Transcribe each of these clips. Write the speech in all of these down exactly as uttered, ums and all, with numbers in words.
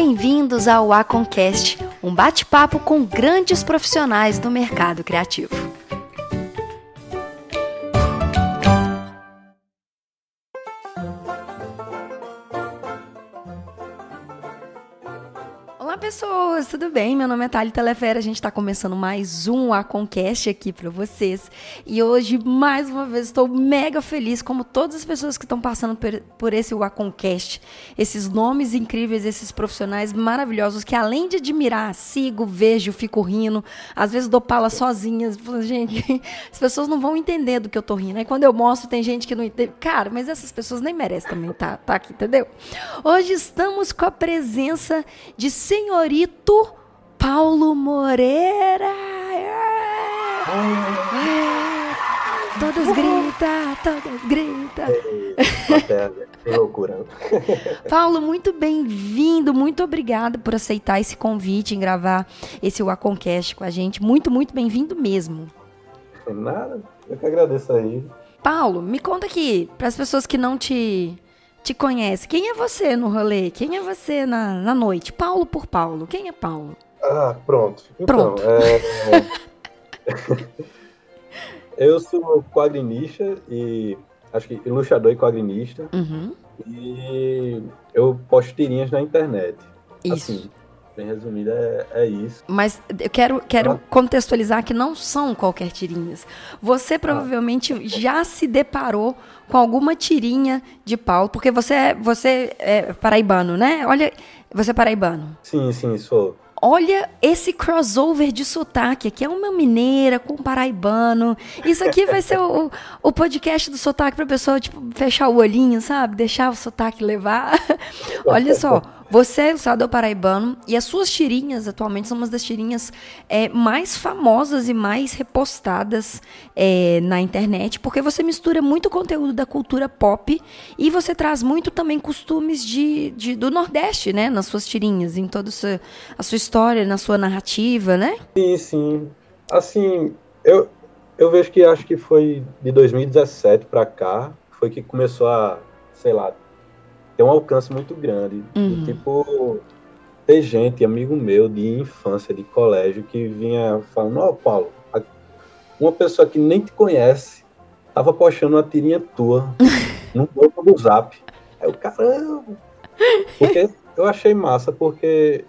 Bem-vindos ao Aconcast, um bate-papo com grandes profissionais do mercado criativo. Olá pessoas, tudo bem? Meu nome é Thalie Telefera, a gente está começando mais um Aconcast aqui para vocês e hoje, mais uma vez, estou mega feliz, como todas as pessoas que estão passando por, por esse Aconcast, esses nomes incríveis, esses profissionais maravilhosos que, além de admirar, sigo, vejo, fico rindo, às vezes dou pala sozinha, falo, gente, as pessoas não vão entender do que eu tô rindo, aí quando eu mostro tem gente que não entende, cara, mas essas pessoas nem merecem também tá, tá aqui, entendeu? Hoje estamos com a presença de senhorito Paulo Moreira. É. Todas gritam, todas gritam. Que loucura. Paulo, muito bem-vindo, muito obrigada por aceitar esse convite em gravar esse Aconcast com a gente. Muito, muito bem-vindo mesmo. Nada, eu que agradeço aí. Paulo, me conta aqui, para as pessoas que não te... te conhece. Quem é você no rolê? Quem é você na, na noite? Paulo por Paulo. Quem é Paulo? Ah, pronto. Então, Pronto. É... eu sou quadrinista e acho que ilustrador e quadrinista. Uhum. E eu posto tirinhas na internet. Isso. Assim, bem resumido, é, é isso. Mas eu quero, quero Ah. contextualizar que não são qualquer tirinhas. Você provavelmente ah. já se deparou com alguma tirinha de Paulo, porque você é, você é paraibano, né? Olha, você é paraibano. Sim, sim, sou. Olha esse crossover de sotaque. Aqui é uma mineira com um paraibano. Isso aqui vai ser o, o podcast do sotaque para a pessoa tipo, fechar o olhinho, sabe? Deixar o sotaque levar. Olha só, você é ilustrador paraibano e as suas tirinhas atualmente são uma das tirinhas é, mais famosas e mais repostadas é, na internet, porque você mistura muito conteúdo da cultura pop e você traz muito também costumes de, de, do Nordeste, né? Nas suas tirinhas, em toda a sua, a sua história, na sua narrativa, né? Sim, sim. Assim, eu, eu vejo que acho que foi de dois mil e dezessete para cá, foi que começou a, sei lá, ter um alcance muito grande. Uhum. Tipo, ter gente, amigo meu de infância, de colégio, que vinha falando, ó, Paulo, uma pessoa que nem te conhece tava postando uma tirinha tua no grupo do Zap. Aí eu, caramba! Porque eu achei massa, porque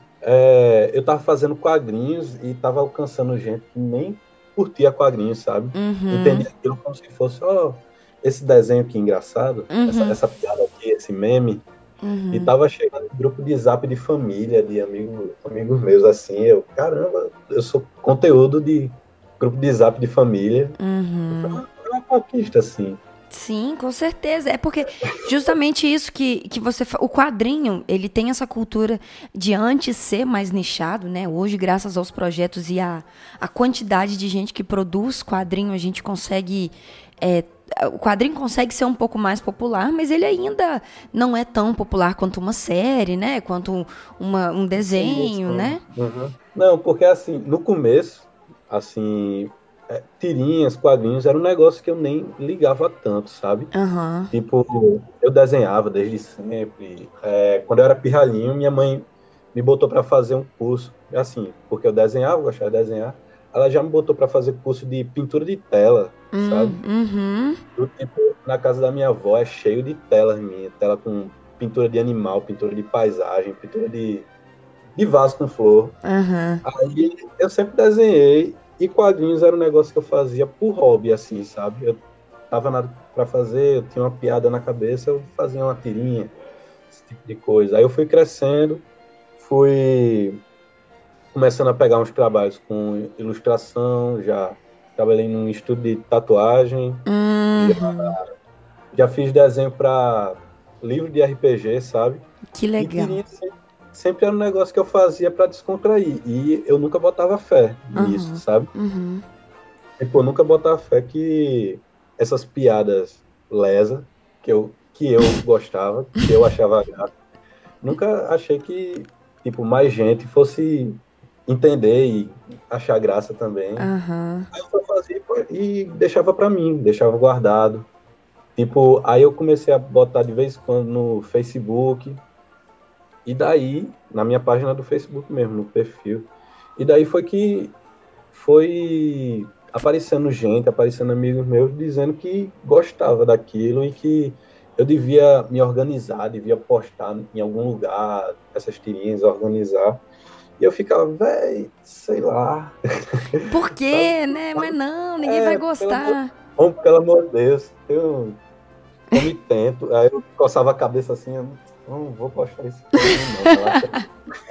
é, eu tava fazendo quadrinhos e tava alcançando gente que nem curtia quadrinhos, sabe? Uhum. Entendia aquilo como se fosse, ó, esse desenho aqui engraçado, Uhum. essa, essa piada aqui, esse meme. Uhum. E tava chegando um grupo de Zap de família, de amigo, amigos meus, assim, eu, caramba, eu sou conteúdo de grupo de Zap de família. Uhum. É uma conquista, assim. Sim, com certeza. É porque justamente isso que, que você... O quadrinho, ele tem essa cultura de antes ser mais nichado, né? Hoje, graças aos projetos e a, a quantidade de gente que produz quadrinho, a gente consegue... É, o quadrinho consegue ser um pouco mais popular, mas ele ainda não é tão popular quanto uma série, né? Quanto uma, um desenho, Sim, sim. né? Uhum. Não, porque assim, no começo, assim, é, tirinhas, quadrinhos, era um negócio que eu nem ligava tanto, sabe? Uhum. Tipo, eu desenhava desde sempre. É, quando eu era pirralhinho, minha mãe me botou para fazer um curso, assim, porque eu desenhava, gostava de desenhar. Ela já me botou para fazer curso de pintura de tela, sabe? Uhum. Do tipo, na casa da minha avó é cheio de telas minha, tela com pintura de animal, pintura de paisagem, pintura de, de vaso com flor. Uhum. Aí eu sempre desenhei e quadrinhos era um negócio que eu fazia por hobby, assim, sabe? Eu tava nada pra fazer, eu tinha uma piada na cabeça, eu fazia uma tirinha, esse tipo de coisa. Aí eu fui crescendo, fui começando a pegar uns trabalhos com ilustração, já trabalhei num estúdio de tatuagem, Uhum. já fiz desenho para livro de R P G, sabe? Que E legal. tirinha sempre, sempre era um negócio que eu fazia para descontrair. E eu nunca botava fé nisso, Uhum. sabe? Uhum. Tipo, eu nunca botava fé que essas piadas lesa, que eu, que eu gostava, que eu achava graça, nunca achei que, tipo, mais gente fosse entender e achar graça também. Uhum. Aí eu só fazia e deixava para mim, deixava guardado. Tipo, aí eu comecei a botar de vez em quando no Facebook. E daí, na minha página do Facebook mesmo, no perfil. E daí foi que foi aparecendo gente, aparecendo amigos meus, dizendo que gostava daquilo e que eu devia me organizar, devia postar em algum lugar essas tirinhas, organizar. E eu ficava, véi, sei lá. Por quê, né? Mas não, ninguém vai É, pelo amor, gostar. oh, pelo amor de Deus, eu, eu me tento. Aí eu coçava a cabeça assim, eu não vou postar isso não. Relaxa.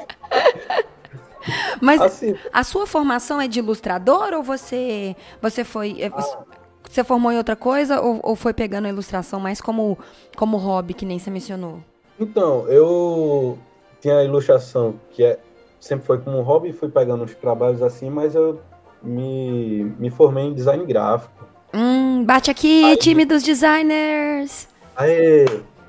Mas Assim, a sua formação é de ilustrador ou você, você foi... é, Você formou em outra coisa ou, ou foi pegando a ilustração mais como, como hobby, que nem você mencionou? então, eu tinha a ilustração, que é, sempre foi como um hobby, fui pegando uns trabalhos assim, mas eu me, me formei em design gráfico. Hum, bate aqui, Aí, time dos designers! aí,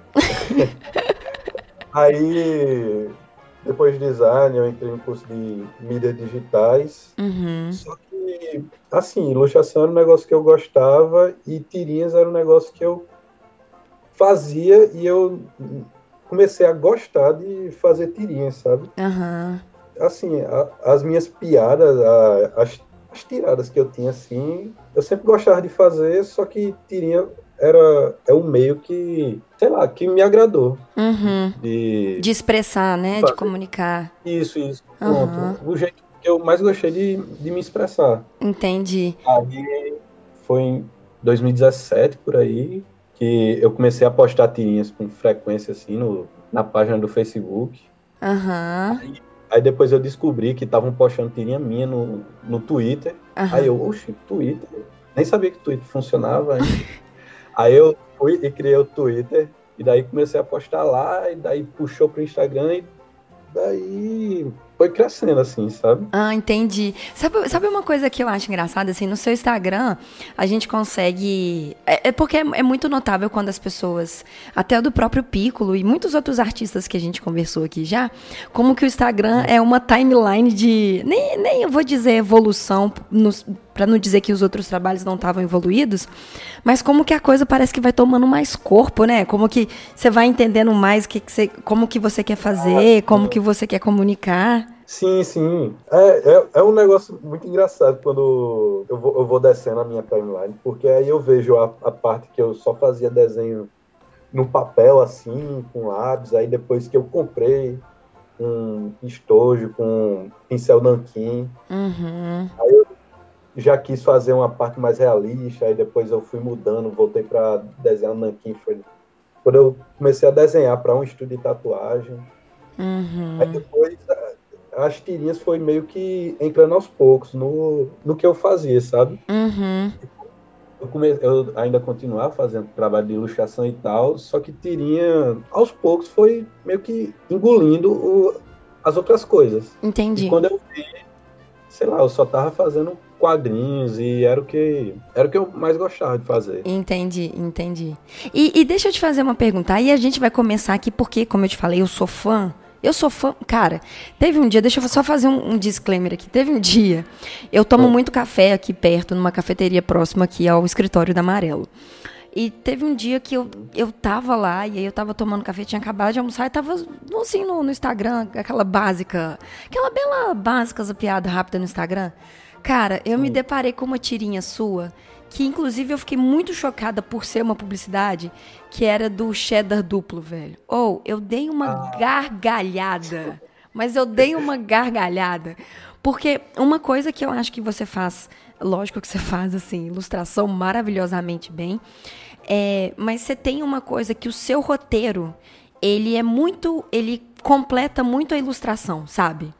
aí, depois de design, eu entrei em curso de mídias digitais. Uhum, Só que, assim, ilustração era um negócio que eu gostava e tirinhas era um negócio que eu fazia e eu comecei a gostar de fazer tirinhas, sabe? aham, Assim, a, as minhas piadas, a, as, as tiradas que eu tinha, assim, eu sempre gostava de fazer, só que tirinha era é um meio que, sei lá, que me agradou uhum. de, De expressar, de né? De fazer comunicar. isso, isso, Aham, pronto. O jeito que eu mais gostei de, de me expressar. entendi. Aí foi em dois mil e dezessete, por aí, que eu comecei a postar tirinhas com frequência, assim, no, na página do Facebook. Aham, Aí depois eu descobri que estavam postando tirinha minha no, no Twitter. Aí aham. eu, oxe, Twitter? Nem sabia que o Twitter funcionava ainda. Aí eu fui e criei o Twitter, e daí comecei a postar lá, e daí puxou pro Instagram, e daí foi crescendo, assim, sabe? Ah, entendi. Sabe, sabe uma coisa que eu acho engraçada, assim, no seu Instagram, a gente consegue... É, é porque é, é muito notável quando as pessoas, até o do próprio Piccolo e muitos outros artistas que a gente conversou aqui já, como que o Instagram é uma timeline de... Nem, nem eu vou dizer evolução, nos, pra não dizer que os outros trabalhos não estavam evoluídos, mas como que a coisa parece que vai tomando mais corpo, né? Como que você vai entendendo mais o que que você, como que você quer fazer, como que você quer comunicar. Sim, sim. É, é, é um negócio muito engraçado quando eu vou, eu vou descendo a minha timeline, porque aí eu vejo a, a parte que eu só fazia desenho no papel, assim, com lápis, aí depois que eu comprei um estojo com pincel nanquim, Uhum. já quis fazer uma parte mais realista, aí depois eu fui mudando, voltei para desenhar nanquim. Foi quando eu comecei a desenhar para um estúdio de tatuagem. Aí Uhum, depois as tirinhas foi meio que entrando aos poucos no, no que eu fazia, sabe? uhum, Eu, come, eu ainda continuava fazendo trabalho de ilustração e tal, só que tirinha, aos poucos, foi meio que engolindo o, as outras coisas. E entendi, quando eu vi, sei lá, eu só tava fazendo quadrinhos e era o que, era o que eu mais gostava de fazer. entendi, entendi. E, e deixa eu te fazer uma pergunta. Aí a gente vai começar aqui porque, como eu te falei, eu sou fã. Eu sou fã. Cara, teve um dia, deixa eu só fazer um, um disclaimer aqui. Teve um dia, eu tomo Hum. muito café aqui perto, numa cafeteria próxima aqui ao escritório da Amarelo. E teve um dia que eu, eu tava lá, e aí eu tava tomando café, tinha acabado de almoçar, e tava assim no, no Instagram, aquela básica, aquela bela básica, essa piada rápida no Instagram. Cara, eu me Sim. deparei com uma tirinha sua, que inclusive eu fiquei muito chocada por ser uma publicidade, que era do cheddar duplo, velho. Ou, eu dei uma Ah, gargalhada, mas eu dei uma gargalhada, porque uma coisa que eu acho que você faz, lógico que você faz, assim, ilustração maravilhosamente bem, é, mas você tem uma coisa que o seu roteiro, ele é muito, ele completa muito a ilustração, sabe?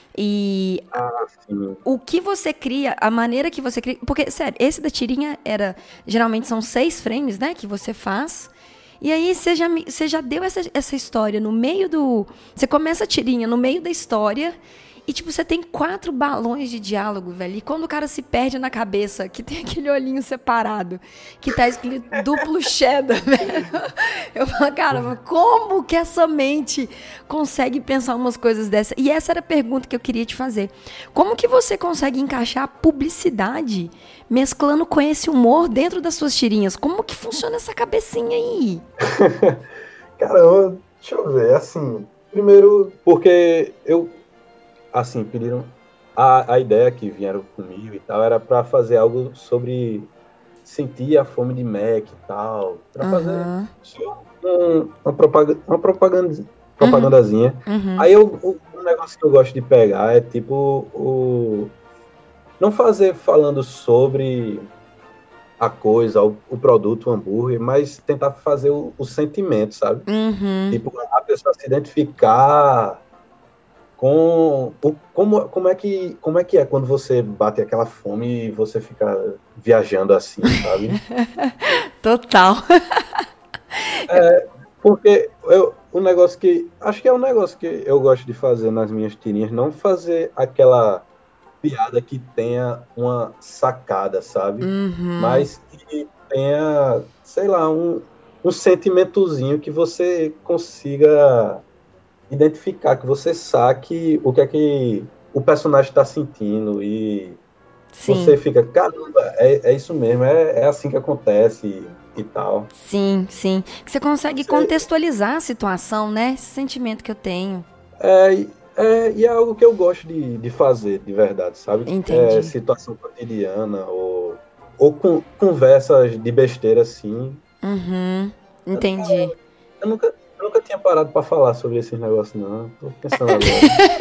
E ah, sim. o que você cria, a maneira que você cria. Porque, sério, esse da tirinha era. Geralmente são seis frames, né? Que você faz. E aí você já, me- você já deu essa, essa história no meio do. Você começa a tirinha no meio da história. E, tipo, você tem quatro balões de diálogo, velho. E quando o cara se perde na cabeça, que tem aquele olhinho separado, que tá escrito duplo cheddar, velho. Eu falo, cara, mas como que essa mente consegue pensar umas coisas dessas? E essa era a pergunta que eu queria te fazer. Como que você consegue encaixar a publicidade mesclando com esse humor dentro das suas tirinhas? Como que funciona essa cabecinha aí? Caramba, deixa eu ver, assim, primeiro, porque eu, assim, pediram... A, a ideia que vieram comigo e tal era para fazer algo sobre sentir a fome de Mac e tal. Para Uhum. fazer só um, uma, propaganda, uma propaganda, propagandazinha. Uhum. Aí eu, o, o negócio que eu gosto de pegar é tipo o... Não fazer falando sobre a coisa, o, o produto, o hambúrguer, mas tentar fazer o, o sentimento, sabe? Uhum. Tipo, a pessoa se identificar com o, como, como, é que, como é que é quando você bate aquela fome e você fica viajando assim, sabe? Total. É, porque eu, o negócio que... Acho que é um negócio que eu gosto de fazer nas minhas tirinhas, não fazer aquela piada que tenha uma sacada, sabe? Uhum. Mas que tenha, sei lá, um, um sentimentozinho que você consiga identificar, que você saque o que é que o personagem está sentindo e Sim. você fica, caramba, é, é isso mesmo, é, é assim que acontece e, e tal. Sim, sim. Que você consegue Você, contextualizar a situação, né? Esse sentimento que eu tenho. é, é, e é algo que eu gosto de, de fazer, de verdade, sabe? É, Entendi. situação cotidiana ou, ou com, conversas de besteira assim. Uhum. Entendi. Eu nunca, eu nunca tinha parado para falar sobre esses negócios, não. Tô pensando agora.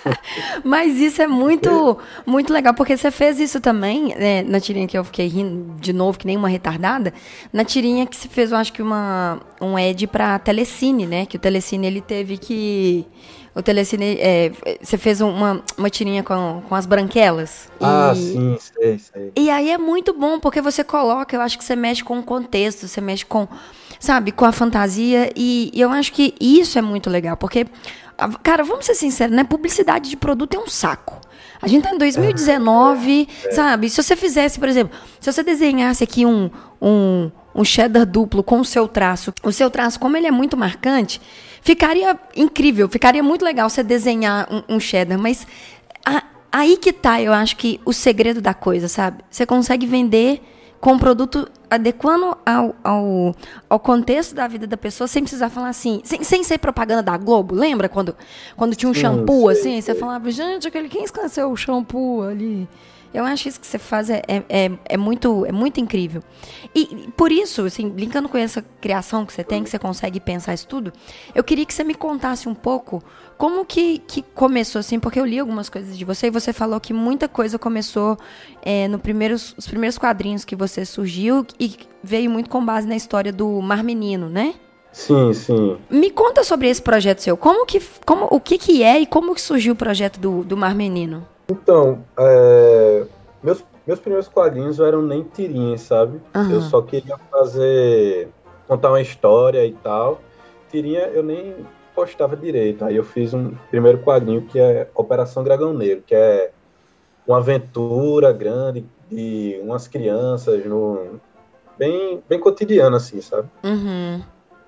Mas isso é Porque, muito, muito legal, porque você fez isso também, né, na tirinha que eu fiquei rindo de novo, que nem uma retardada, na tirinha que você fez, eu acho que uma, um ad pra Telecine, né, que o Telecine, ele teve que... O Telecine, é, você fez uma, uma tirinha com, com as branquelas. ah, E, sim, sei, sei. e aí é muito bom, porque você coloca, eu acho que você mexe com o contexto, você mexe com, sabe, com a fantasia, e, e eu acho que isso é muito legal, porque, cara, vamos ser sinceros, né, publicidade de produto é um saco. A gente tá em dois mil e dezenove, É, sabe, se você fizesse, por exemplo, se você desenhasse aqui um, um, um cheddar duplo com o seu traço, o seu traço, como ele é muito marcante, ficaria incrível, ficaria muito legal você desenhar um, um cheddar, mas... A, Aí que tá, eu acho que o segredo da coisa, sabe? Você consegue vender com um produto adequando ao, ao, ao contexto da vida da pessoa, sem precisar falar assim, sem, sem ser propaganda da Globo. Lembra quando, quando tinha um sim, shampoo, sei, assim? Você sei. falava, gente, aquele, quem esqueceu o shampoo ali? Eu acho que isso que você faz é, é, é, é muito, é muito incrível. E por isso, assim, brincando com essa criação que você tem, que você consegue pensar isso tudo, eu queria que você me contasse um pouco como que, que começou, assim, porque eu li algumas coisas de você e você falou que muita coisa começou é, no primeiros, os primeiros quadrinhos que você surgiu e veio muito com base na história do Mar Menino, né? Sim, sim. Me conta sobre esse projeto seu. Como que, como, o que, que é e como que surgiu o projeto do, do Mar Menino? Então, é, meus, meus primeiros quadrinhos eram nem tirinhas, sabe? Eu Aham. só queria fazer, contar uma história e tal. Tirinha eu nem postava direito. Aí eu fiz um primeiro quadrinho que é Operação Dragão Negro, que é uma aventura grande de umas crianças no, bem, bem cotidiano, assim, sabe? Uhum.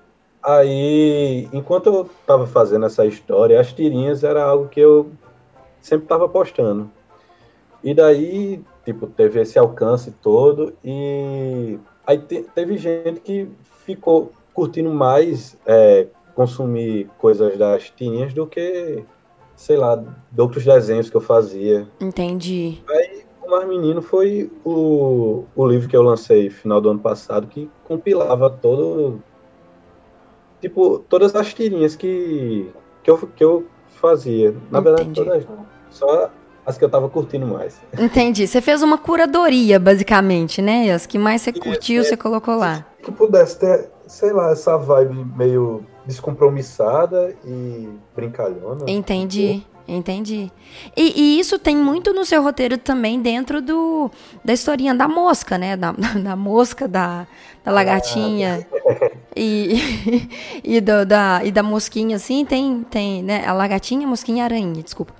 Aí, enquanto eu tava fazendo essa história, as tirinhas era algo que eu sempre tava postando. E daí, tipo, teve esse alcance todo e aí te, teve gente que ficou curtindo mais é, consumir coisas das tirinhas do que, sei lá, de outros desenhos que eu fazia. Entendi. Aí, O Mar Menino foi o, o livro que eu lancei no final do ano passado, que compilava todo, tipo, todas as tirinhas que, que, eu, que eu fazia. Na verdade, Entendi. todas não. Só as que eu tava curtindo mais. Entendi. Você fez uma curadoria, basicamente, né? As que mais você curtiu, você colocou lá. Que pudesse ter, sei lá, essa vibe meio descompromissada e brincalhona. Entendi. Entendi. E, e isso tem muito no seu roteiro também dentro do da historinha da mosca, né? Da, da mosca, da, da lagartinha e, e, do, da, e da mosquinha, assim, tem, tem, né? A lagartinha, mosquinha e aranha, desculpa.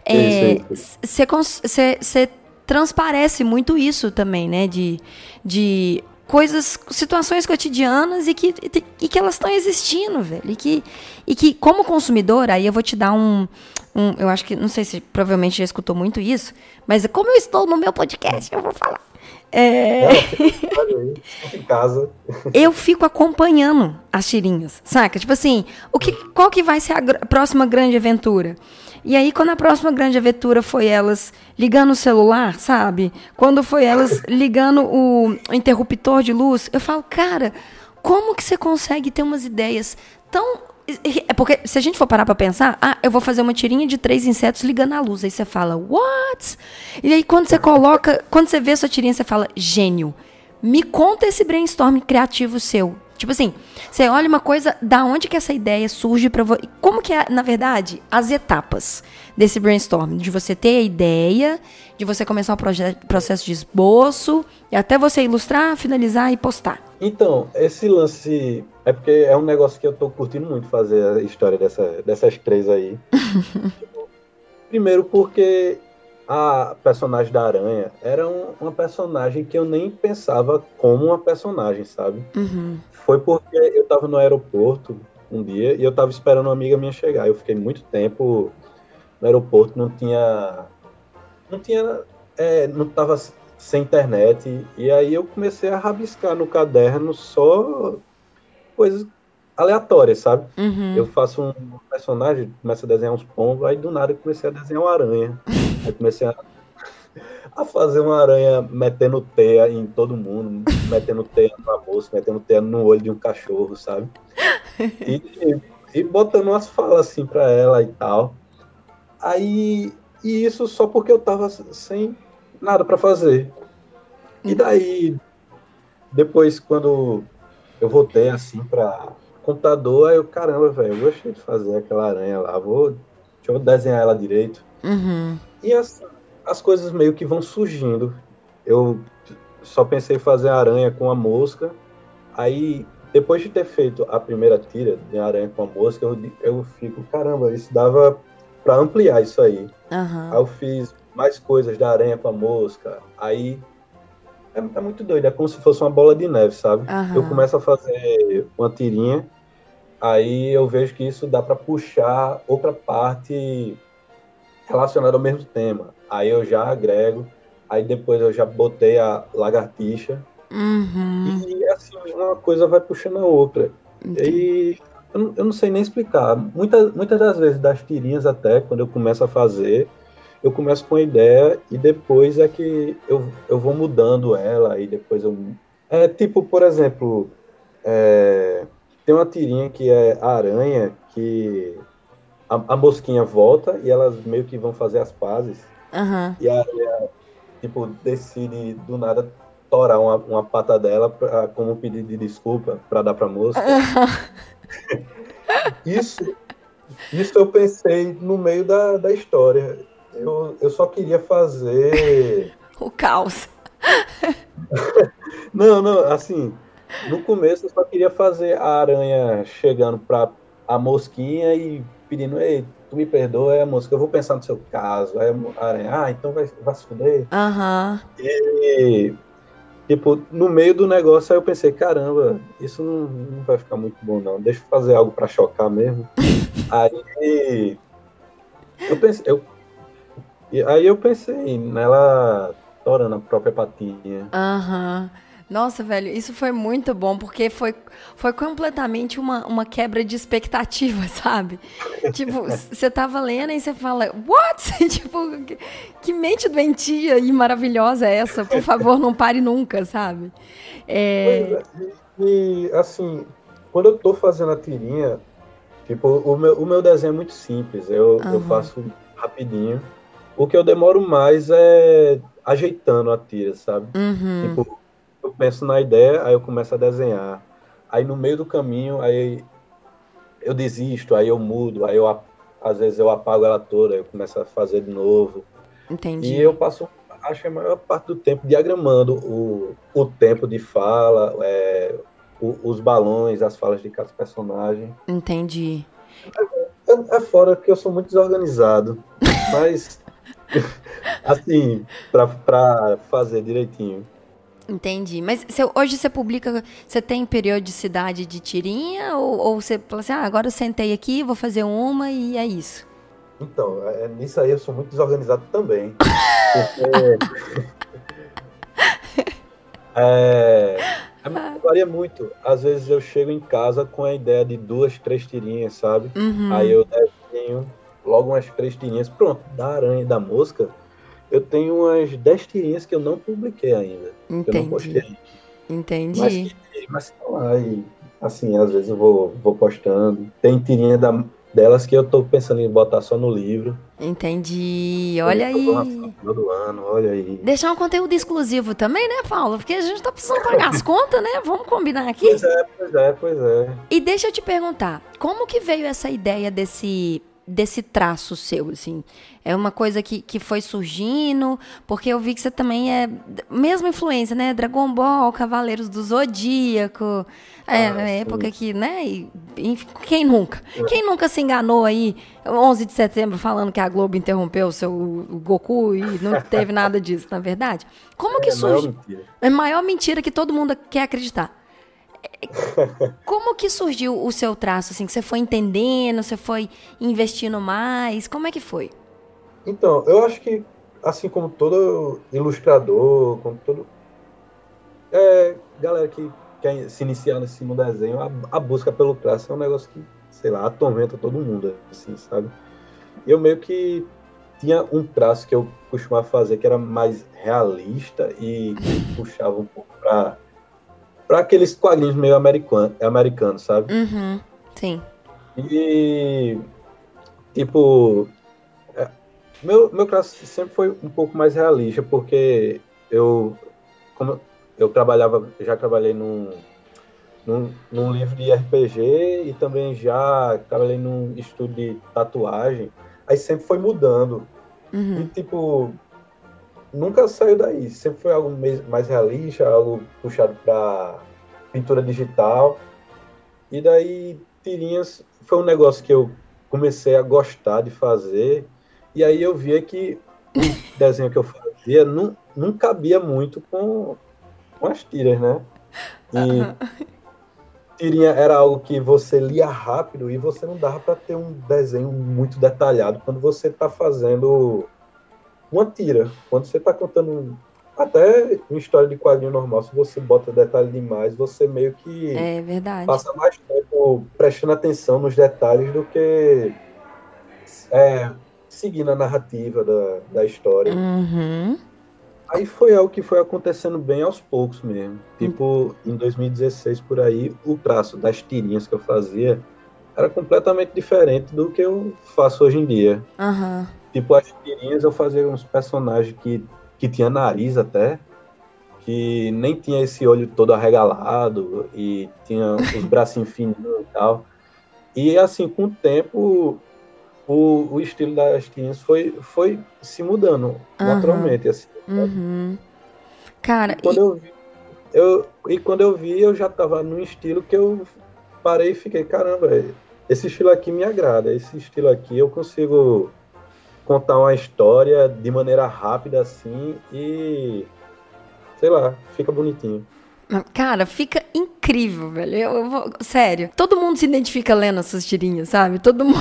Você transparece muito isso também, né? De, de coisas, situações cotidianas e que, e que elas estão existindo, velho. E que, e que, como consumidor, aí eu vou te dar um, um... Eu acho que, não sei se provavelmente já escutou muito isso, mas como eu estou no meu podcast, eu vou falar. É... Não, fica aí, fica em casa. Eu fico acompanhando as tirinhas, saca? Tipo assim, o que, qual que vai ser a gr- próxima grande aventura? E aí, quando a próxima grande aventura foi elas ligando o celular, sabe? Quando foi elas ligando o, o interruptor de luz, eu falo, cara, como que você consegue ter umas ideias tão... É porque, se a gente for parar pra pensar, ah, eu vou fazer uma tirinha de três insetos ligando a luz. Aí você fala, what? E aí, quando você coloca, quando você vê sua tirinha, você fala, gênio. Me conta esse brainstorm criativo seu. Tipo assim, você olha uma coisa, da onde que essa ideia surge pra você? Como que é, na verdade, as etapas desse brainstorm? De você ter a ideia, de você começar o proje- processo de esboço, e até você ilustrar, finalizar e postar. Então, esse lance... É porque é um negócio que eu tô curtindo muito fazer a história dessa, dessas três aí. Primeiro porque a personagem da Aranha era um- uma personagem que eu nem pensava como uma personagem, sabe? Uhum. Foi porque eu tava no aeroporto um dia e eu tava esperando uma amiga minha chegar. Eu fiquei muito tempo no aeroporto, não tinha... Não tinha... É, não tava sem internet. E aí eu comecei a rabiscar no caderno só coisas aleatórias, sabe? Uhum. Eu faço um personagem, começo a desenhar uns pombos, aí do nada eu comecei a desenhar uma aranha. Aí comecei a, a fazer uma aranha metendo teia em todo mundo, metendo teia numa moça, metendo teia no olho de um cachorro, sabe? E, e, e botando umas falas assim pra ela e tal. Aí, e isso só porque eu tava sem nada pra fazer. E daí, depois, quando eu voltei assim para computador, aí eu, caramba, velho, eu gostei de fazer aquela aranha lá, vou, deixa eu desenhar ela direito. Uhum. E as, as coisas meio que vão surgindo. Eu só pensei em fazer a aranha com a mosca, aí depois de ter feito a primeira tira de aranha com a mosca, eu, eu fico, caramba, isso dava para ampliar isso aí. Aí Uhum. eu fiz mais coisas da aranha com a mosca, aí é, é muito doido, é como se fosse uma bola de neve, sabe? Eu Uhum. começo a fazer uma tirinha, aí eu vejo que isso dá para puxar outra parte relacionada ao mesmo tema. Aí eu já agrego, aí depois eu já botei a lagartixa, Uhum. e assim, uma coisa vai puxando a outra. Entendi. E eu não, eu não sei nem explicar. Muitas, muitas das vezes, das tirinhas até, quando eu começo a fazer, eu começo com a ideia e depois é que eu, eu vou mudando ela, e depois eu... É tipo, por exemplo, é, tem uma tirinha que é a aranha, que a, a mosquinha volta e elas meio que vão fazer as pazes, Uhum. e a aranha, tipo, decide do nada torar uma, uma pata dela pra, como um pedido de desculpa para dar pra mosca. Isso, isso eu pensei no meio da, da história. Eu, eu só queria fazer... O caos. Não, não, assim, no começo eu só queria fazer a aranha chegando pra a mosquinha e pedindo, ei, tu me perdoa, é a mosca, eu vou pensar no seu caso. Aí a aranha, ah, então vai, vai se fuder. Aham. E, tipo, no meio do negócio aí eu pensei, caramba, isso não, não vai ficar muito bom não, deixa eu fazer algo pra chocar mesmo. Aí eu pensei, eu, e aí eu pensei nela torando a própria patinha. Aham. Nossa, velho, isso foi muito bom, porque foi, foi completamente uma, uma quebra de expectativa, sabe? Tipo, você tava lendo e você fala, what? Tipo, que, que mente doentia e maravilhosa é essa? Por favor, não pare nunca, sabe? Pois É... é, e, e, assim, quando eu tô fazendo a tirinha, tipo, o meu, o meu desenho é muito simples, eu, eu Aham. faço rapidinho. O que eu demoro mais é ajeitando a tira, sabe? Uhum. Tipo, eu penso na ideia, aí eu começo a desenhar. Aí no meio do caminho, aí eu desisto, aí eu mudo, aí eu, a- às vezes eu apago ela toda, eu começo a fazer de novo. E eu Entendi. passo, acho que a maior parte do tempo diagramando o, o tempo de fala, é, o- os balões, as falas de cada personagem. Entendi. É, é fora que eu sou muito desorganizado, mas, assim, para fazer direitinho. Entendi. Mas cê- hoje você publica, você tem periodicidade de tirinha ou, ou você fala assim, ah, agora eu sentei aqui, vou fazer uma e é isso? Então, é, nisso aí eu sou muito desorganizado também, porque É, é, varia muito. Às vezes eu chego em casa com a ideia de duas, três tirinhas, sabe? Uhum. Aí eu desenho logo umas três tirinhas. Pronto, da aranha e da mosca, eu tenho umas dez tirinhas que eu não publiquei ainda. Entendi. Que eu não postei. Entendi. Mas, mas estão lá e, assim, às vezes eu vou, vou postando. Tem tirinha da, delas que eu tô pensando em botar só no livro. Entendi. Olha aí. Todo ano, olha aí. Deixar um conteúdo exclusivo também, né, Paulo? Porque a gente tá precisando pagar as contas, né? Vamos combinar aqui? Pois é, pois é, pois é. E deixa eu te perguntar, como que veio essa ideia desse... desse traço seu, assim? É uma coisa que, que foi surgindo, porque eu vi que você também é mesma influência, né? Dragon Ball, Cavaleiros do Zodíaco, é, ah, na época que, né? E, enfim, quem nunca? É. Quem nunca se enganou aí, onze de setembro, falando que a Globo interrompeu o seu o Goku e não teve nada disso, na verdade? Como que é surge? Maior mentira. É a maior mentira que todo mundo quer acreditar. Como que surgiu o seu traço, assim, que você foi entendendo, você foi investindo mais, como é que foi? Então, eu acho que, assim como todo ilustrador, como todo... É, galera que quer se iniciar nesse mundo do desenho, a, a busca pelo traço é um negócio que, sei lá, atormenta todo mundo, assim, sabe? Eu meio que tinha um traço que eu costumava fazer que era mais realista e que puxava um pouco pra... para aqueles quadrinhos meio americano, americanos, sabe? Uhum, sim. E, tipo, é, meu, meu traço sempre foi um pouco mais realista, porque eu, como eu trabalhava, já trabalhei num, num, num livro de R P G e também já trabalhei num estúdio de tatuagem, aí sempre foi mudando. Uhum. E, tipo... nunca saiu daí, sempre foi algo mais realista, algo puxado para pintura digital. E daí, tirinhas foi um negócio que eu comecei a gostar de fazer. E aí eu via que o desenho que eu fazia não, não cabia muito com, com as tiras, né? E uhum. Tirinha era algo que você lia rápido e você não dava para ter um desenho muito detalhado quando você está fazendo uma tira. Quando você está contando até uma história de quadrinho normal, se você bota detalhe demais, você meio que é verdade. passa mais tempo prestando atenção nos detalhes do que é, seguindo a narrativa da, da história. Uhum. Aí foi algo que foi acontecendo bem aos poucos mesmo. Tipo, em dois mil e dezesseis, por aí, o traço das tirinhas que eu fazia era completamente diferente do que eu faço hoje em dia. Uhum. Tipo, as tirinhas eu fazia uns personagens que, que tinha nariz até, que nem tinha esse olho todo arregalado e tinha os bracinhos fininhos e tal. E assim, com o tempo, o, o estilo das tirinhas foi, foi se mudando uhum. naturalmente. Assim, uhum. Cara, e quando, e... Eu vi, eu, e quando eu vi, eu já estava num estilo que eu parei e fiquei, caramba, esse estilo aqui me agrada, esse estilo aqui eu consigo contar uma história de maneira rápida assim e, sei lá, fica bonitinho. Cara, fica incrível, velho. Eu, eu vou, sério, todo mundo se identifica lendo essas tirinhas, sabe? Todo mundo,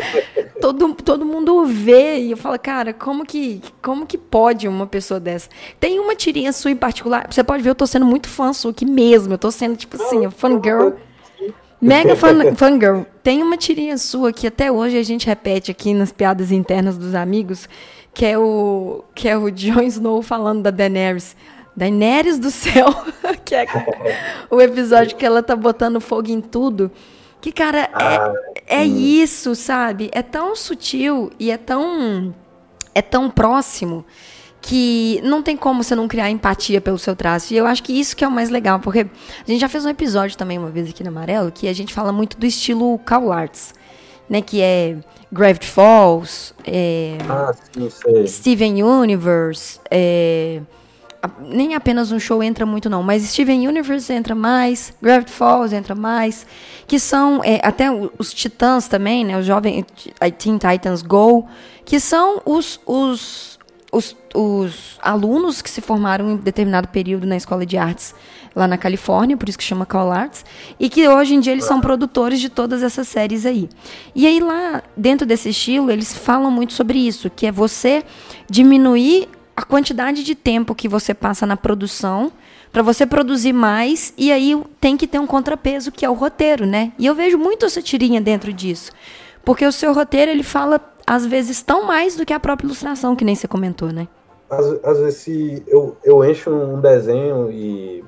todo, todo mundo vê e eu falo, cara, como que, como que pode uma pessoa dessa? Tem uma tirinha sua em particular, você pode ver, eu tô sendo muito fã sua aqui mesmo, eu tô sendo, tipo assim, a fangirl. Mega fan, fangirl. Tem uma tirinha sua que até hoje a gente repete aqui nas piadas internas dos amigos, que é o, que é o Jon Snow falando da Daenerys. Daenerys do céu, que é o episódio que ela tá botando fogo em tudo. Que, cara, é, é isso, sabe? É tão sutil e é tão, é tão próximo que não tem como você não criar empatia pelo seu traço. E eu acho que isso que é o mais legal, porque a gente já fez um episódio também uma vez aqui no Amarelo, que a gente fala muito do estilo CalArts, né? Que é Gravity Falls, é, ah, sim, sei. Steven Universe, é, nem apenas um show entra muito não, mas Steven Universe entra mais, Gravity Falls entra mais, que são é, até os Titãs também, né? Os jovens Teen Titans Go, que são os... os Os, os alunos que se formaram em determinado período na escola de artes lá na Califórnia, por isso que chama CalArts, e que hoje em dia eles são produtores de todas essas séries aí. E aí lá, dentro desse estilo, eles falam muito sobre isso, que é você diminuir a quantidade de tempo que você passa na produção para você produzir mais, e aí tem que ter um contrapeso, que é o roteiro, né? E eu vejo muito essa tirinha dentro disso. Porque o seu roteiro, ele fala, às vezes, tão mais do que a própria ilustração, que nem você comentou, né? Às, às vezes, se eu, eu encho um desenho e,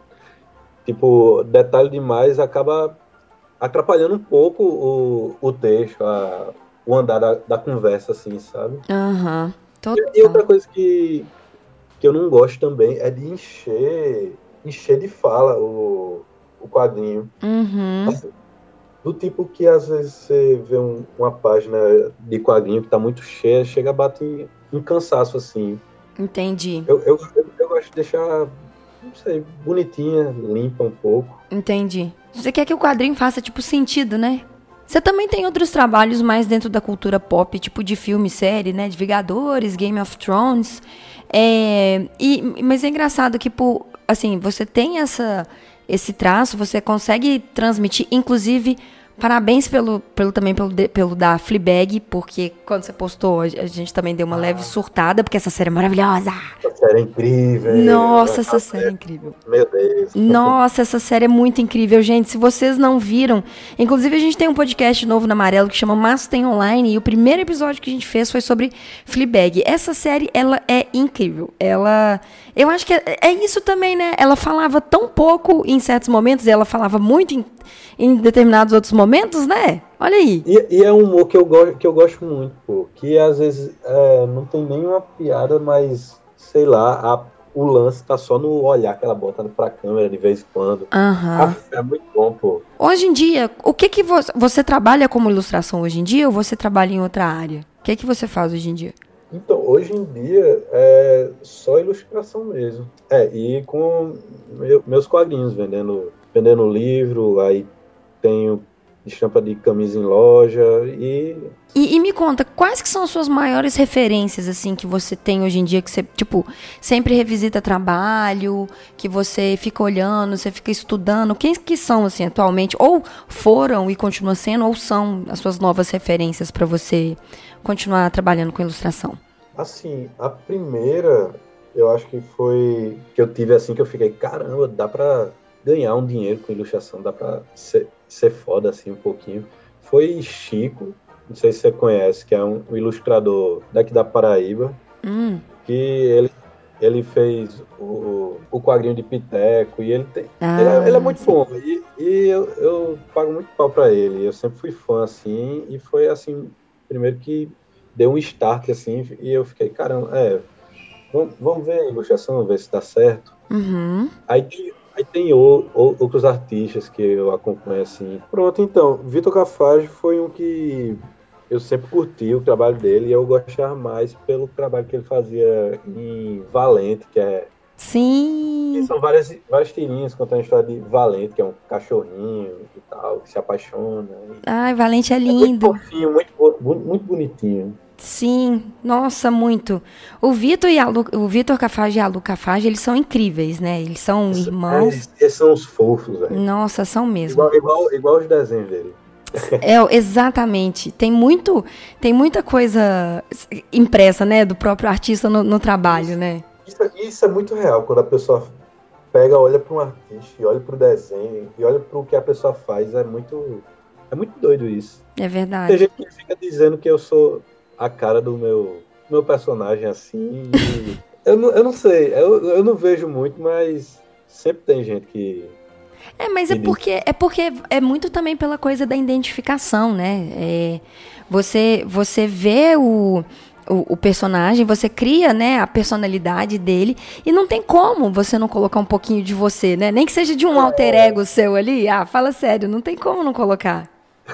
tipo, detalhe demais, acaba atrapalhando um pouco o, o texto, a, o andar da, da conversa, assim, sabe? Aham, uhum, total. E, e outra coisa que, que eu não gosto também é de encher, encher de fala o, o quadrinho. Uhum. Assim, do tipo que às vezes você vê um, uma página de quadrinho que tá muito cheia, chega a bater em cansaço, assim. Entendi. Eu, eu, eu, eu gosto de deixar, não sei, bonitinha, limpa um pouco. Entendi. Você quer que o quadrinho faça, tipo, sentido, né? Você também tem outros trabalhos mais dentro da cultura pop, tipo de filme, série, né? De Vingadores, Game of Thrones. É, e, mas é engraçado que, por, assim, você tem essa, esse traço, você consegue transmitir, inclusive... Parabéns pelo, pelo, também pelo, pelo da Fleabag, porque quando você postou, a gente também deu uma ah. leve surtada, porque essa série é maravilhosa. Essa série é incrível. Nossa, essa série é incrível. Meu Deus. Nossa, essa série é muito incrível, gente. Se vocês não viram, inclusive a gente tem um podcast novo na Amarelo que chama Mastem Online, e o primeiro episódio que a gente fez foi sobre Fleabag. Essa série, ela é incrível. Ela... Eu acho que é, é isso também, né? Ela falava tão pouco em certos momentos, e ela falava muito em, em determinados outros momentos, né? Olha aí. E, e é um humor que eu, go- que eu gosto muito, pô. Que às vezes é, não tem nenhuma piada, mas, sei lá, a, o lance tá só no olhar que ela bota pra câmera de vez em quando. Aham. Ah, é muito bom, pô. Hoje em dia, o que que você... Você trabalha como ilustração hoje em dia, ou você trabalha em outra área? O que que você faz hoje em dia? Então, hoje em dia é só ilustração mesmo. É, e com meu, meus quadrinhos, vendendo, vendendo livro, aí tenho estampa de camisa em loja e... e... E me conta, quais que são as suas maiores referências, assim, que você tem hoje em dia, que você, tipo, sempre revisita trabalho, que você fica olhando, você fica estudando, quem que são, assim, atualmente? Ou foram e continuam sendo, ou são as suas novas referências para você continuar trabalhando com ilustração? Assim, a primeira, eu acho que foi que eu tive assim, que eu fiquei, caramba, dá pra ganhar um dinheiro com ilustração, dá pra ser, ser foda assim um pouquinho. Foi Chico, não sei se você conhece, que é um, um ilustrador daqui da Paraíba, Hum. que ele, ele fez o, o quadrinho de Piteco, e ele tem. Ah, ele, é, ele é muito sim. bom, e, e eu, eu pago muito pau pra ele. Eu sempre fui fã, assim, e foi assim, primeiro que deu um start, assim, e eu fiquei, caramba, é, vamos, vamos ver a ilustração, ver se dá certo. Uhum. Aí, aí tem o, o, outros artistas que eu acompanho, assim. Pronto, então, Vitor Cafage foi um que eu sempre curti o trabalho dele, e eu gostava mais pelo trabalho que ele fazia em Valente, que é... Sim. E são várias, várias tirinhas contando a história de Valente, que é um cachorrinho e tal, que se apaixona. Ai, Valente é É muito lindo. fofinho, muito, bo- muito bonitinho. Sim, nossa, muito. O Vitor e a Lu, o Vitor Cafage e a Lu Cafage, eles são incríveis, né? Eles são Esses, irmãos. esses, esses são os fofos, velho. Nossa, são mesmo. Igual, igual, igual os desenhos dele. É, exatamente. Tem muito, tem muita coisa impressa, né, do próprio artista no, no trabalho, Isso. né? Isso, isso é muito real, quando a pessoa pega, olha para um artista, e olha para o desenho, e olha para o que a pessoa faz, é muito, é muito doido isso. É verdade. Tem gente que fica dizendo que eu sou a cara do meu, meu personagem assim, e eu, não, eu não sei, eu, eu não vejo muito, mas sempre tem gente que... É, mas é porque, é porque é muito também pela coisa da identificação, né? É, você, você vê o... O, o personagem, você cria, né, a personalidade dele, e não tem como você não colocar um pouquinho de você, né? Nem que seja de um alter ego seu ali. Ah, fala sério, não tem como não colocar.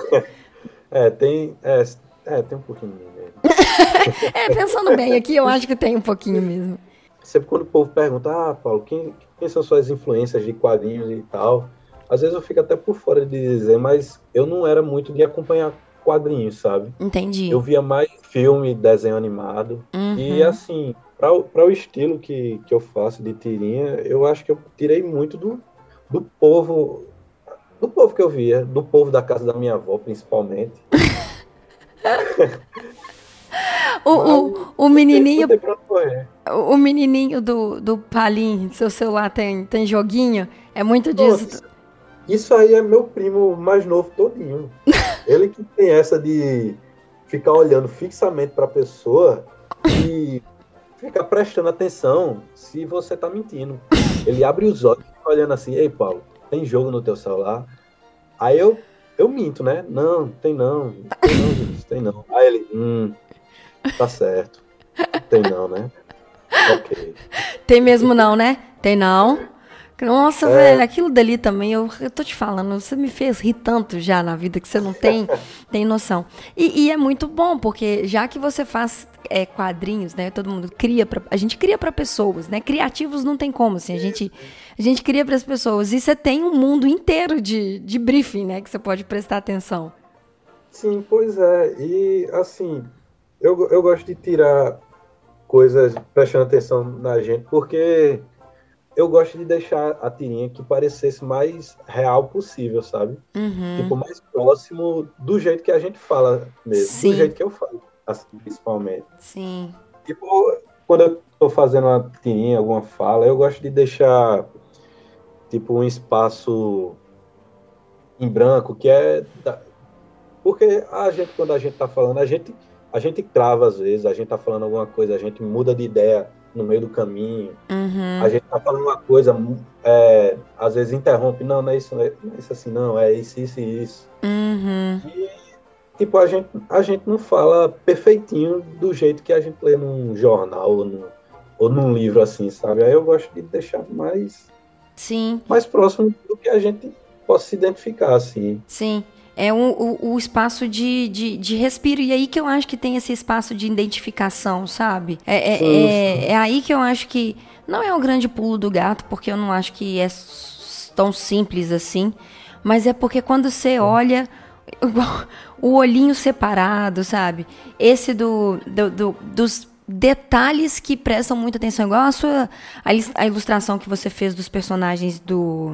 É, tem, é, é, tem um pouquinho mesmo. É, pensando bem aqui, eu acho que tem um pouquinho mesmo. Sempre quando o povo pergunta, ah, Paulo, quem, quem são suas influências de quadrinhos e tal, às vezes eu fico até por fora de dizer, mas eu não era muito de acompanhar quadrinhos, sabe? Entendi. Eu via mais filme, desenho animado. Uhum. E assim, para o estilo que, que eu faço de tirinha, eu acho que eu tirei muito do, do povo, do povo que eu via, do povo da casa da minha avó, principalmente. O, o, o menininho. Não tem pra onde correr. O menininho do, do Palim, seu celular tem, tem joguinho? É muito disso. Nossa, isso aí é meu primo mais novo todinho. Ele que tem essa de ficar olhando fixamente pra pessoa e ficar prestando atenção se você tá mentindo. Ele abre os olhos e fica olhando assim, ei, Paulo, tem jogo no teu celular? Aí eu, eu minto, né? Não, tem não, tem não, gente, tem não. Aí ele, hum, tá certo, tem não, né? Ok. Tem mesmo não, né? Tem não. Nossa, É. velho, aquilo dali também, eu, eu tô te falando, você me fez rir tanto já na vida que você não tem, tem noção. E, e é muito bom, porque já que você faz é, quadrinhos, né, todo mundo cria, pra, a gente cria pra pessoas, né, criativos não tem como, assim, a gente, a gente cria pras pessoas, e você tem um mundo inteiro de, de briefing, né, que você pode prestar atenção. Sim, pois é. E assim, eu, eu gosto de tirar coisas prestando atenção na gente, porque eu gosto de deixar a tirinha que parecesse mais real possível, sabe? Uhum. Tipo, mais próximo do jeito que a gente fala mesmo, Sim. do jeito que eu falo, assim, principalmente. Sim. Tipo, quando eu tô fazendo uma tirinha, alguma fala, eu gosto de deixar, tipo, um espaço em branco, que é... da- Porque a gente, quando a gente tá falando, a gente, a gente trava às vezes, a gente tá falando alguma coisa, a gente muda de ideia no meio do caminho, Uhum. a gente tá falando uma coisa, é, às vezes interrompe, não, não é isso, não é, não é isso assim, não, é isso, isso e isso. Uhum. E, tipo, a gente, a gente não fala perfeitinho do jeito que a gente lê num jornal ou num, ou num livro assim, sabe? Aí eu gosto de deixar mais, Sim. mais próximo do que a gente possa se identificar, assim. Sim, é o, o, o espaço de, de, de respiro, e aí que eu acho que tem esse espaço de identificação, sabe? É, é, Sim, é, sim. é aí que eu acho que não é o grande pulo do gato, porque eu não acho que é s- tão simples assim, mas é porque quando você olha igual o olhinho separado, sabe? Esse do, do, do- dos detalhes que prestam muita atenção, igual a sua a, is- a ilustração que você fez dos personagens do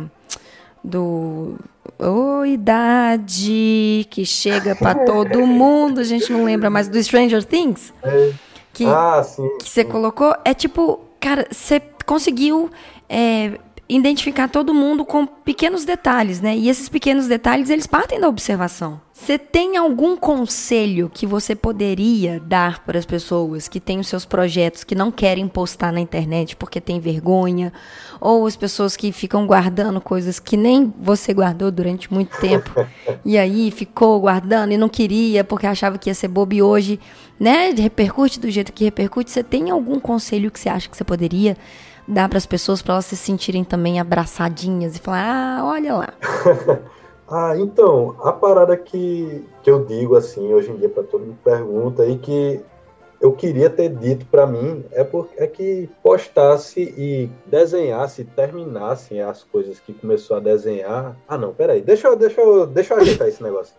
do Ô, idade que chega pra todo mundo, a gente não lembra mais do Stranger Things, É. que Ah, sim, que você sim. colocou, é tipo, cara, você conseguiu é, identificar todo mundo com pequenos detalhes, né? E esses pequenos detalhes, eles partem da observação. Você tem algum conselho que você poderia dar para as pessoas que têm os seus projetos, que não querem postar na internet porque tem vergonha, ou as pessoas que ficam guardando coisas que nem você guardou durante muito tempo, e aí ficou guardando e não queria porque achava que ia ser bobo, e hoje, né, repercute do jeito que repercute? Você tem algum conselho que você acha que você poderia dar para as pessoas, para elas se sentirem também abraçadinhas e falar, ah, olha lá. Ah, então, a parada que, que eu digo assim, hoje em dia, para todo mundo que pergunta, e que eu queria ter dito para mim, é, por, é que postasse e desenhasse, terminasse as coisas que começou a desenhar. Ah, não, peraí, deixa eu, deixa eu, deixa eu ajeitar esse negócio.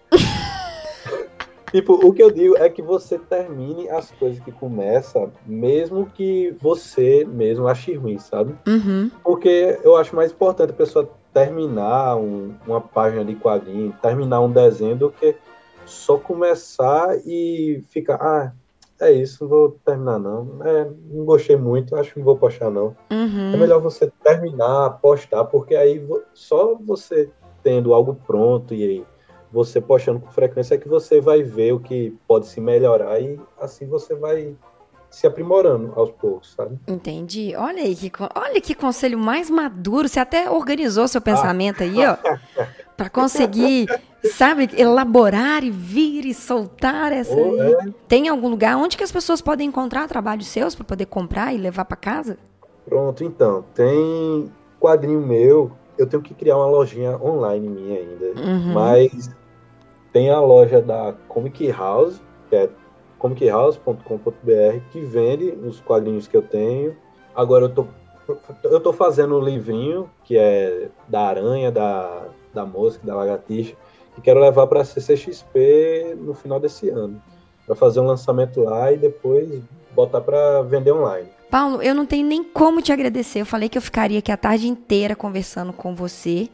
Tipo, o que eu digo é que você termine as coisas que começa, mesmo que você mesmo ache ruim, sabe? Uhum. Porque eu acho mais importante a pessoa terminar um- uma página de quadrinho, terminar um desenho, do que só começar e ficar, ah, é isso, não vou terminar não. É, não gostei muito, acho que não vou postar não. É Uhum. melhor você terminar, postar, porque aí vo- só você tendo algo pronto e aí você postando com frequência é que você vai ver o que pode se melhorar e assim você vai se aprimorando aos poucos, sabe? Entendi. Olha aí, que, con- olha que conselho mais maduro. Você até organizou seu Ah, pensamento aí, ó, para conseguir, sabe, elaborar e vir e soltar essa ou aí. é, Tem algum lugar onde que as pessoas podem encontrar trabalhos seus para poder comprar e levar para casa? pronto, então, tem quadrinho meu, eu tenho que criar uma lojinha online minha ainda, Uhum. mas tem a loja da Comic House, que é comic house ponto com ponto b r, que vende os quadrinhos que eu tenho. Agora eu tô, eu tô fazendo um livrinho, que é da aranha, da, da mosca, da lagartixa, e quero levar para a C C X P no final desse ano, para fazer um lançamento lá e depois botar para vender online. Paulo, eu não tenho nem como te agradecer. Eu falei que eu ficaria aqui a tarde inteira conversando com você.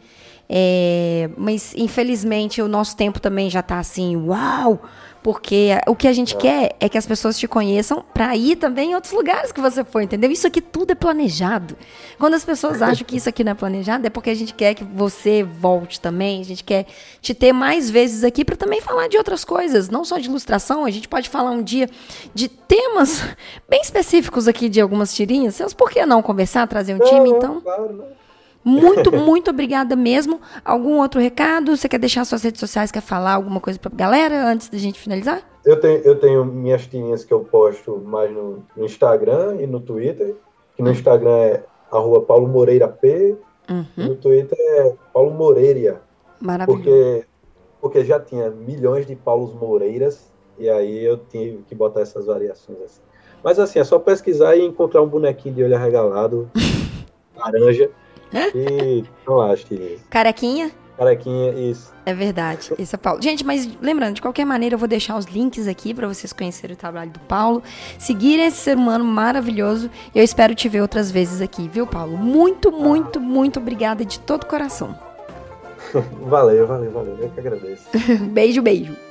É, mas, infelizmente, o nosso tempo também já tá assim, uau! Porque o que a gente é. quer é que as pessoas te conheçam para ir também em outros lugares que você foi, entendeu? Isso aqui tudo é planejado. Quando as pessoas acham que isso aqui não é planejado, é porque a gente quer que você volte também, a gente quer te ter mais vezes aqui para também falar de outras coisas, não só de ilustração, a gente pode falar um dia de temas bem específicos aqui de algumas tirinhas, seus, por que não conversar, trazer um não, time, então? Claro, não. Muito, muito obrigada mesmo. Algum outro recado? Você quer deixar suas redes sociais, quer falar alguma coisa pra galera antes da gente finalizar? Eu tenho, eu tenho minhas tirinhas que eu posto mais no, no Instagram e no Twitter. Que no Instagram é arroba Paulo Moreira P. Uhum. E no Twitter é Paulo Moreira. Maravilhoso. Porque, porque já tinha milhões de Paulos Moreiras e aí eu tive que botar essas variações assim. Mas assim, é só pesquisar e encontrar um bonequinho de olho arregalado, laranja. E eu acho que... Carequinha? Carequinha, isso. É verdade, esse é o Paulo. Gente, mas lembrando, de qualquer maneira, eu vou deixar os links aqui para vocês conhecerem o trabalho do Paulo, seguirem esse ser humano maravilhoso, e eu espero te ver outras vezes aqui, viu, Paulo? Muito, muito, ah. muito obrigada de todo o coração. Valeu, valeu, valeu. Eu que agradeço. Beijo, beijo.